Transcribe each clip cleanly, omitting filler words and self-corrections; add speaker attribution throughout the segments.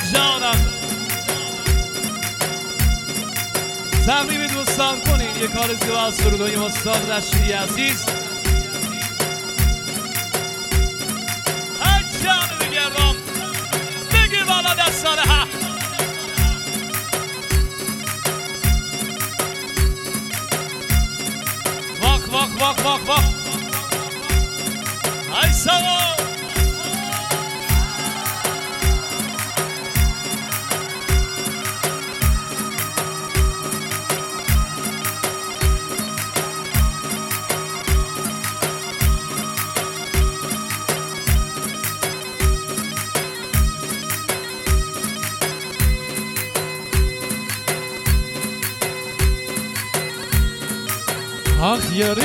Speaker 1: جانم تمرین دوستان کنین یه کار زیبا از سرودای استاد رشیدی عزیز. هر جانو بگردم بگیر بالا دستانه ها. واق واق واق واق واق ای سوا آخ یاری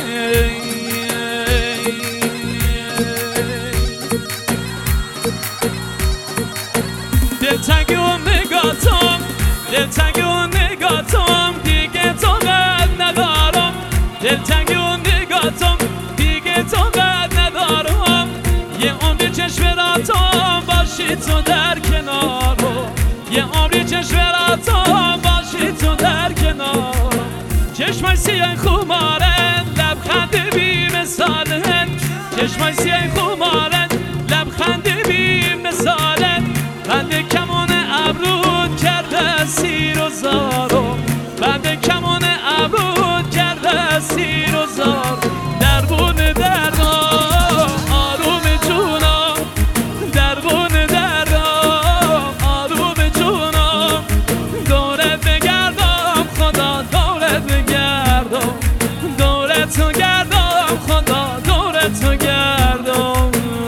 Speaker 1: دلتنگی و نگاتم دلتنگی و نگاتم دیگه طاقت ندارم دلتنگی و نگاتم دیگه طاقت ندارم یه عمری چشم راتم باشی تو در کنارم یه عمری چشم راتم باشی تو در کنارم چشمای سیاه خمارن لبخند بی مثالن چشمای سیاه خمارن لبخند بی مثالن بند کمان ابرود کرده سیر و زارو بند کمان ابرود کرده سیر و زار دربون دردم آروم جونم دربون دردم آروم جونم دورت بگردم خدا دورت بگردم دورت رو گردم خدا دورت رو گردم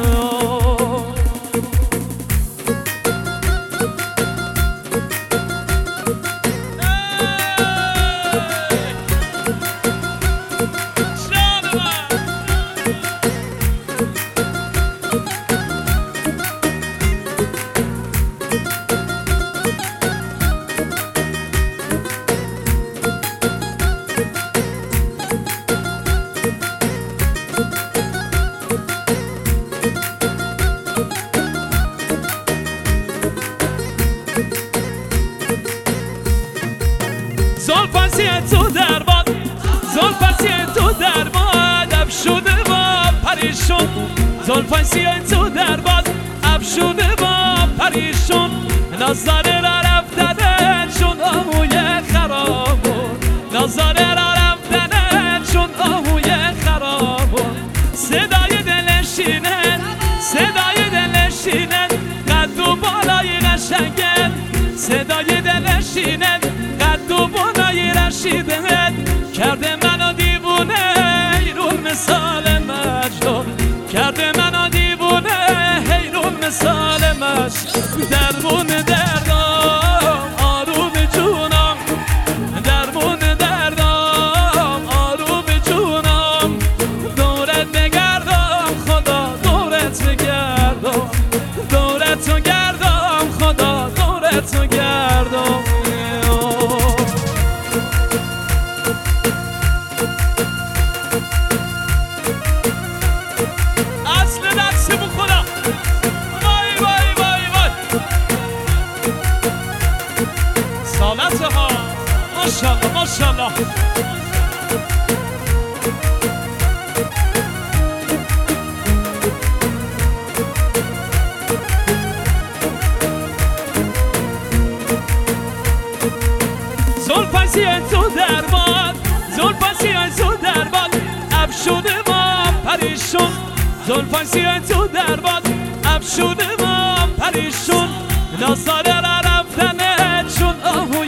Speaker 1: زلفسی تو در باد زلفسی تو در باد افشوده با پریشون زلفسی تو در باد افشوده با پریشون نظاره را رفتنه چون آهوی خرابون نظاره را رفتنه چون آهوی خرابون صدای دلشینه صدای دلشینه قد و بالای قشنگه صدای دلشینه قد و بالای رشیدت کرده منو دیوونه حیرون مثال مجنون کرده منو دیوونه حیرون مثال مجنون دربون دردم آروم جونم دربون دردم آروم جونم دورت بگردم خدا دورت بگردم دورت رو گردم خدا دورت رو گردم ماشاءالله ماشاءالله زلفسی تو در باد زلفسی تو در باد افشوده با پریشون زلفسی تو در باد افشوده با پریشون نظاره را رفتنه چون آهوی